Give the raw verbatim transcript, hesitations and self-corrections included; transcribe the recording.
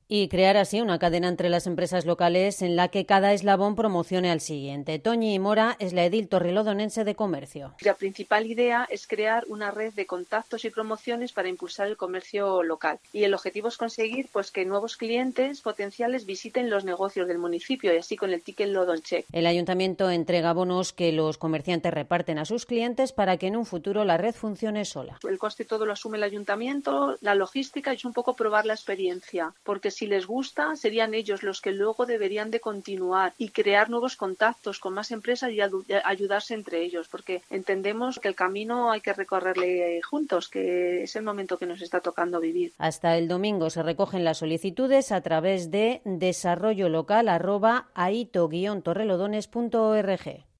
y crear así una cadena entre las empresas locales en la que cada eslabón promocione al siguiente. Toñi Mora es la edil torrelodonense de Comercio. La principal idea es crear una red de contactos y promociones para impulsar el comercio local. Y el objetivo es conseguir pues, que nuevos clientes potenciales visiten los negocios del municipio y así con el ticket Lodon Check. El ayuntamiento entrega bonos que los comerciantes reparten a sus clientes para que en un futuro la red funcione sola. El coste todo lo asume el ayuntamiento, la logística es un poco probar la experiencia, porque si les gusta serían ellos los que luego deberían de continuar y crear nuevos contactos con más empresas y ayudarse entre ellos, porque entendemos que el camino hay que recorrerle juntos, que es el momento que nos está tocando vivir. Hasta el domingo se recogen las solicitudes a través de desarrollolocal arroba aito guion torrelodones punto org.